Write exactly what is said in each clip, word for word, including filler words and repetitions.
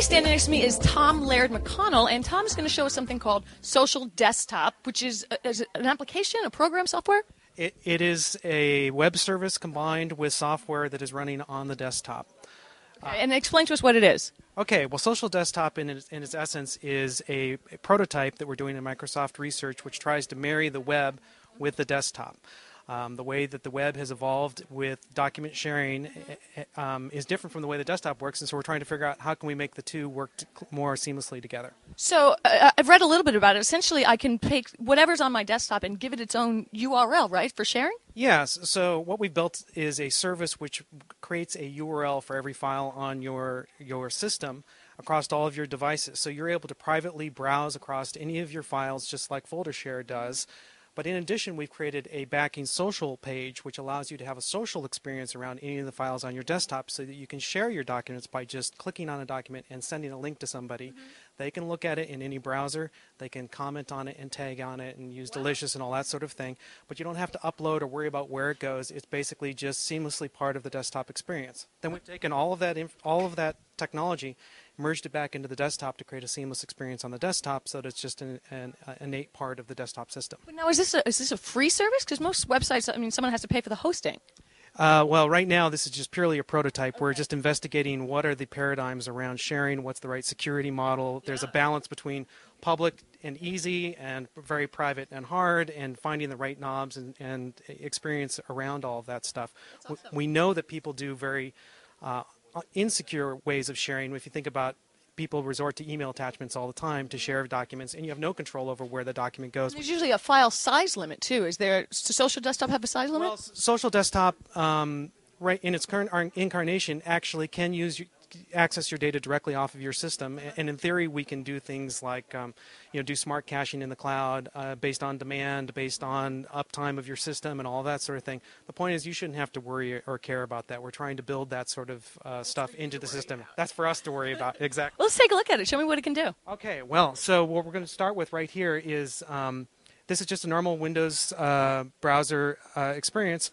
standing next to me is Tom Laird McConnell, and Tom's going to show us something called Social Desktop, which is, uh, is it an application, a program, software? It, it is a web service combined with software that is running on the desktop. Okay, and explain to us what it is. Okay, well, Social Desktop in its, in its essence is a, a prototype that we're doing in Microsoft Research, which tries to marry the web with the desktop. Um, the way that the web has evolved with document sharing um, is different from the way the desktop works, and so we're trying to figure out how can we make the two work t- more seamlessly together. So uh, I've read a little bit about it. Essentially, I can take whatever's on my desktop and give it its own U R L, right, for sharing? Yes. So what we've built is a service which creates a U R L for every file on your your system across all of your devices. So you're able to privately browse across any of your files just like FolderShare does. But in addition, we've created a backing social page which allows you to have a social experience around any of the files on your desktop so that you can share your documents by just clicking on a document and sending a link to somebody. Mm-hmm. They can look at it in any browser. They can comment on it and tag on it and use wow. Delicious and all that sort of thing. But you don't have to upload or worry about where it goes. It's basically just seamlessly part of the desktop experience. Then we've taken all of that, inf- all of that technology, merged it back into the desktop to create a seamless experience on the desktop so that it's just an, an uh, innate part of the desktop system. But now, is this a, is this a free service? Because most websites, I mean, someone has to pay for the hosting. Uh, well, right now, this is just purely a prototype. Okay. We're just investigating what are the paradigms around sharing, what's the right security model. Yeah. There's a balance between public and easy and very private and hard, and finding the right knobs and, and experience around all of that stuff. Awesome. We know that people do very uh, insecure ways of sharing. If you think about people resort to email attachments all the time to share documents, and you have no control over where the document goes. There's usually a file size limit, too. Is there, does Social Desktop have a size limit? Well, Social Desktop, um, right in its current incarnation, actually can use access your data directly off of your system, and in theory we can do things like um, you know do smart caching in the cloud uh, based on demand, based on uptime of your system and all that sort of thing. The point is you shouldn't have to worry or care about that. We're trying to build that sort of uh, stuff into the system. That's for us to worry about. Exactly. Well, let's take a look at it. Show me what it can do. Okay, well, so what we're going to start with right here is um, this is just a normal Windows uh, browser uh, experience,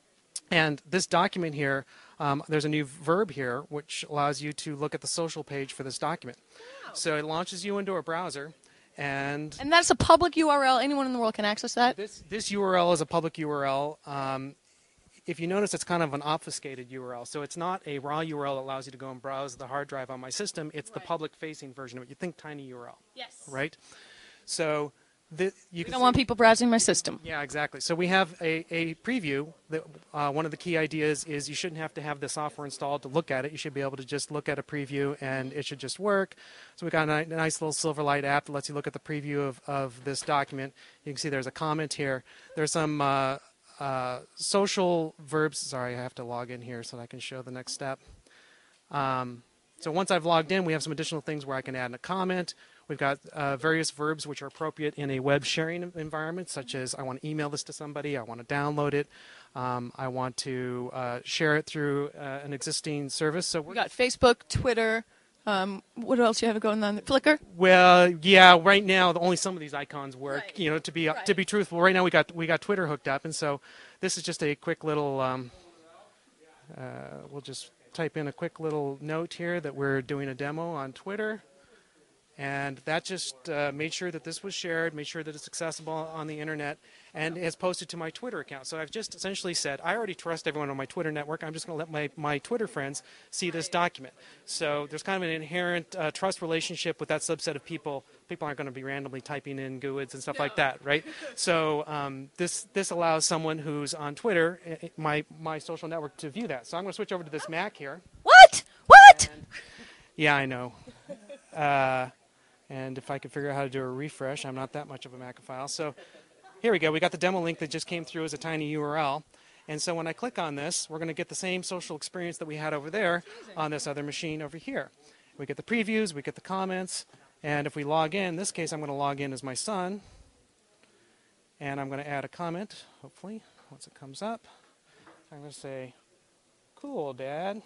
and this document here, Um, there's a new verb here which allows you to look at the social page for this document. Wow. So it launches you into a browser, and and that's a public U R L. Anyone in the world can access that? This, this U R L is a public U R L. Um, if you notice, it's kind of an obfuscated U R L. So it's not a raw U R L that allows you to go and browse the hard drive on my system. It's right. the public-facing version of it. You think tiny U R L. Yes. Right? So The, you don't want people browsing my system. Yeah, exactly. So we have a, a preview. That uh, one of the key ideas is you shouldn't have to have the software installed to look at it. You should be able to just look at a preview, and it should just work. So we've got a nice little Silverlight app that lets you look at the preview of, of this document. You can see there's a comment here. There's some uh, uh, social verbs. Sorry, I have to log in here so that I can show the next step. Um, so once I've logged in, we have some additional things where I can add a comment. We've got uh, various verbs which are appropriate in a web sharing environment, such as I want to email this to somebody, I want to download it, um, I want to uh, share it through uh, an existing service. So we've got Facebook, Twitter. Um, what else do you have going on? Flickr? Well, yeah. Right now, only some of these icons work. Right. You know, to be uh, right. to be truthful, right now we got we got Twitter hooked up, and so this is just a quick little. Um, uh, we'll just type in a quick little note here that we're doing a demo on Twitter. And that just uh, made sure that this was shared, made sure that it's accessible on the internet, and is posted to my Twitter account. So I've just essentially said, I already trust everyone on my Twitter network. I'm just going to let my, my Twitter friends see this document. So there's kind of an inherent uh, trust relationship with that subset of people. People aren't going to be randomly typing in G U I Ds and stuff no. like that, right? So um, this this allows someone who's on Twitter, my, my social network, to view that. So I'm going to switch over to this Mac here. What? What? And, yeah, I know. Uh, And if I could figure out how to do a refresh, I'm not that much of a Macophile. So here we go. We got the demo link that just came through as a tiny U R L. And so when I click on this, we're going to get the same social experience that we had over there on this other machine over here. We get the previews, we get the comments, and if we log in, in this case I'm going to log in as my son, and I'm going to add a comment, hopefully, once it comes up. I'm going to say, cool, Dad.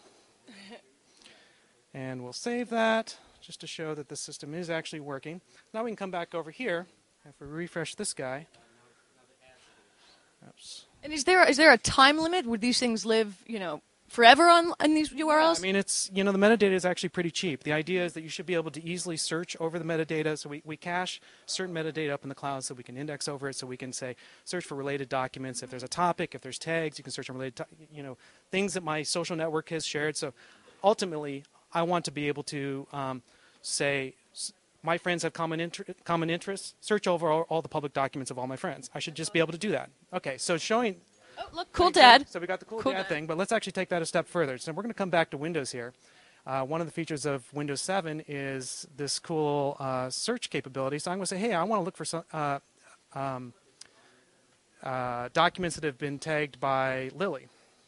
And we'll save that, just to show that the system is actually working. Now we can come back over here. If we refresh this guy. Oops. And is there is there a time limit? Would these things live, you know, forever on, on these U R Ls? I mean, it's, you know, the metadata is actually pretty cheap. The idea is that you should be able to easily search over the metadata. So we, we cache certain metadata up in the cloud so we can index over it, so we can say, search for related documents. If there's a topic, if there's tags, you can search on related, to, you know, things that my social network has shared. So ultimately, I want to be able to um, say, my friends have common, inter common interests, search over all, all the public documents of all my friends. I should just be able to do that. Okay, so showing... Oh, look, cool dad. So we got the cool, cool dad, dad thing, but let's actually take that a step further. So we're going to come back to Windows here. Uh, one of the features of Windows seven is this cool uh, search capability. So I'm going to say, hey, I want to look for some uh, um, uh, documents that have been tagged by Lily.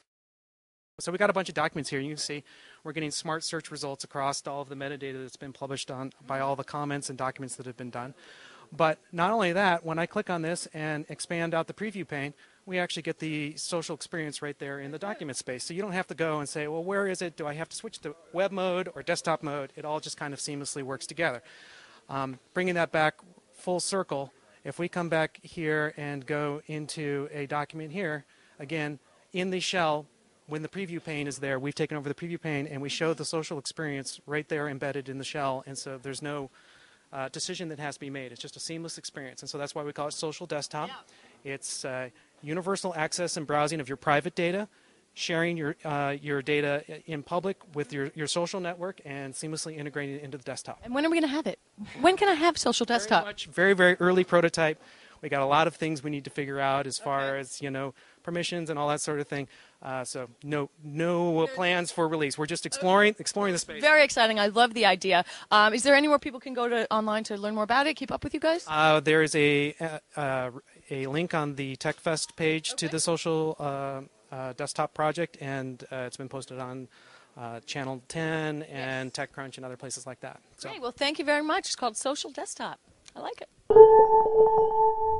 So we got a bunch of documents here. You can see we're getting smart search results across all of the metadata that's been published on by all the comments and documents that have been done. But not only that, when I click on this and expand out the preview pane, we actually get the social experience right there in the document space. So you don't have to go and say, well, where is it? Do I have to switch to web mode or desktop mode? It all just kind of seamlessly works together. Um, bringing that back full circle, if we come back here and go into a document here, again, in the shell, when the preview pane is there, we've taken over the preview pane and we show the social experience right there embedded in the shell. And so there's no uh, decision that has to be made. It's just a seamless experience. And so that's why we call it Social Desktop. Yeah. It's uh, universal access and browsing of your private data, sharing your uh, your data in public with your, your social network, and seamlessly integrating it into the desktop. And when are we going to have it? When can I have Social Desktop? Very much, very, very early prototype. We got a lot of things we need to figure out as far okay. as, you know, permissions and all that sort of thing. Uh, so no no plans for release. We're just exploring okay. exploring the space. Very exciting. I love the idea. Um, is there anywhere people can go to online to learn more about it, keep up with you guys? Uh, there is a, a, a link on the TechFest page okay. to the Social uh, uh, Desktop project, and uh, it's been posted on uh, Channel ten and yes. TechCrunch and other places like that. So. Great. Well, thank you very much. It's called Social Desktop. I like it.